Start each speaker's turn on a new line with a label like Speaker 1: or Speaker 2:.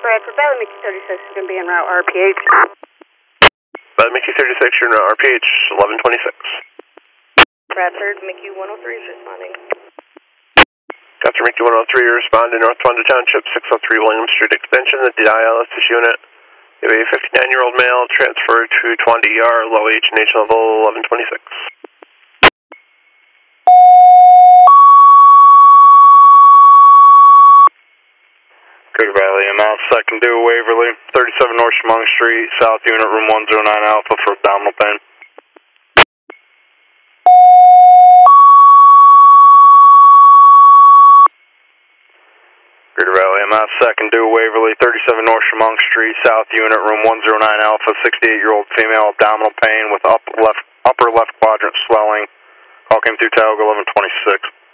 Speaker 1: Bradford Valley, Mickey 36 is going to be en route RPH.
Speaker 2: Valley Mickey 36, you're in RPH 1126.
Speaker 1: Bradford, Mickey 103 is responding.
Speaker 2: After Mickey 103, you're responding North Wanda Township, 603 William Street Extension, the dialysis unit. You have a 59-year-old male transferred to Twanda ER, low H&H level 1126.
Speaker 3: Good Valley, I'm out second due Waverly, 37 North Chemung Street, South Unit, room 109 Alpha for abdominal pain. Good Valley, I'm out second due Waverly, 37 North Chemung Street, South Unit, room 109 Alpha, 68-year-old female, abdominal pain with upper left quadrant swelling. Call came through Tioga 1126.